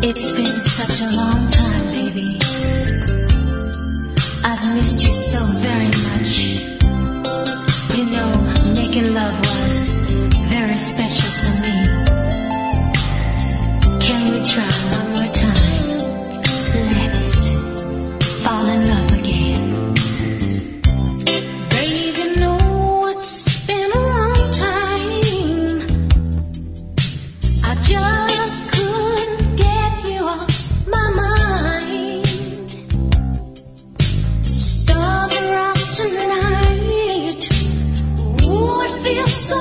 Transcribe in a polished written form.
It's been such a long time, baby. I've missed you so very much. You know, making love was very special to me. Can we try one more time? Let's fall in love again. Baby, no, it's been a long time. I just couldn't get you off my mind. Stars are out tonight. Ooh, it feels so